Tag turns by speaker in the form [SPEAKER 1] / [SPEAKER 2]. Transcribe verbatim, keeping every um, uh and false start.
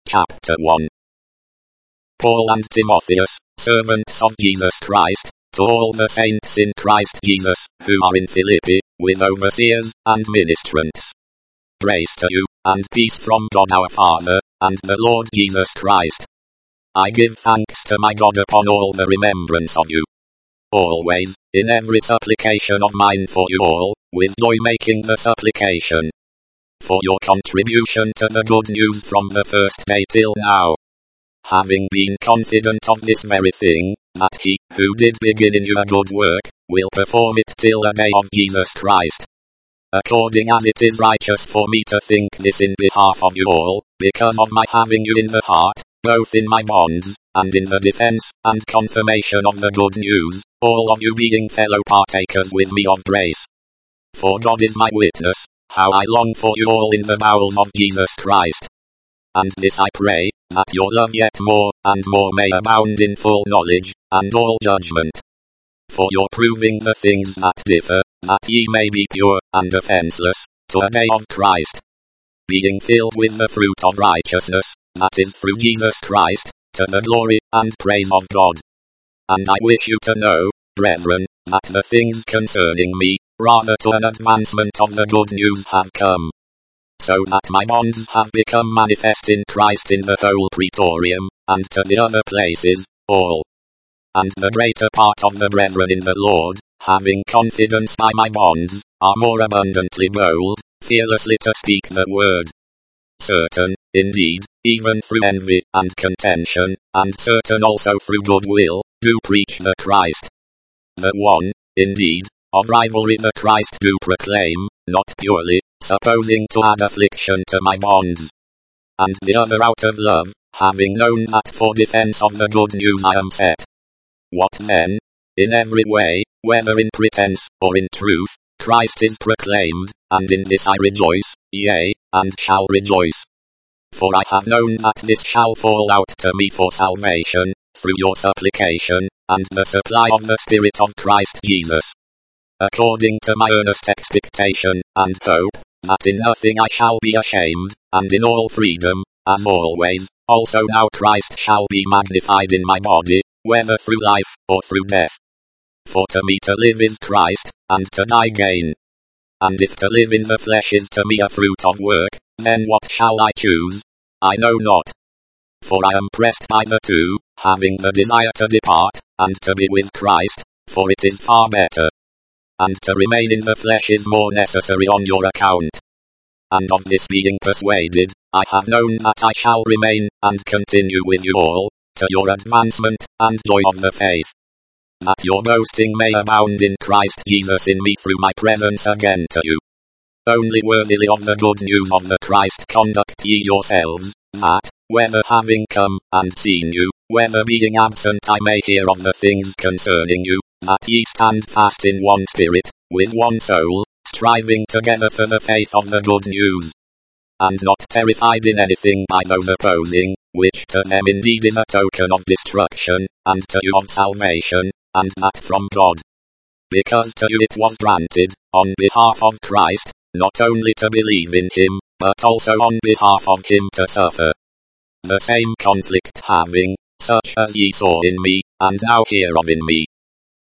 [SPEAKER 1] Chapter one. Paul and Timotheus, servants of Jesus Christ, to all the saints in Christ Jesus, who are in Philippi, with overseers and ministrants. Grace to you, and peace from God our Father, and the Lord Jesus Christ. I give thanks to my God upon all the remembrance of you. Always, in every supplication of mine for you all, with joy making the supplication. For your contribution to the good news from the first day till now. Having been confident of this very thing, that he, who did begin in you a good work, will perform it till the day of Jesus Christ. According as it is righteous for me to think this in behalf of you all, because of my having you in the heart, both in my bonds, and in the defense and confirmation of the good news, all of you being fellow partakers with me of grace. For God is my witness, how I long for you all in the bowels of Jesus Christ. And this I pray, that your love yet more and more may abound in full knowledge, and all judgment. For your proving the things that differ, that ye may be pure and offenceless, to a day of Christ. Being filled with the fruit of righteousness, that is through Jesus Christ, to the glory and praise of God. And I wish you to know, brethren, that the things concerning me, rather to an advancement of the good news have come. So that my bonds have become manifest in Christ in the whole praetorium, and to the other places, all. And the greater part of the brethren in the Lord, having confidence by my bonds, are more abundantly bold, fearlessly to speak the word. Certain, indeed, even through envy and contention, and certain also through goodwill, do preach the Christ. The one, indeed, of rivalry the Christ do proclaim, not purely, supposing to add affliction to my bonds. And the other out of love, having known that for defense of the good news I am set. What then? In every way, whether in pretense, or in truth, Christ is proclaimed, and in this I rejoice, yea, and shall rejoice. For I have known that this shall fall out to me for salvation, through your supplication, and the supply of the Spirit of Christ Jesus. According to my earnest expectation, and hope, that in nothing I shall be ashamed, and in all freedom, as always, also now Christ shall be magnified in my body, whether through life, or through death. For to me to live is Christ, and to die gain. And if to live in the flesh is to me a fruit of work, then what shall I choose? I know not. For I am pressed by the two, having the desire to depart, and to be with Christ, for it is far better. And to remain in the flesh is more necessary on your account. And of this being persuaded, I have known that I shall remain, and continue with you all, to your advancement, and joy of the faith. That your boasting may abound in Christ Jesus in me through my presence again to you. Only worthily of the good news of the Christ conduct ye yourselves, that, whether having come, and seen you, whether being absent I may hear of the things concerning you, that ye stand fast in one spirit, with one soul, striving together for the faith of the good news. And not terrified in anything by those opposing, which to them indeed is a token of destruction, and to you of salvation, and that from God. Because to you it was granted, on behalf of Christ, not only to believe in him, but also on behalf of him to suffer. The same conflict having, such as ye saw in me, and now hear of in me,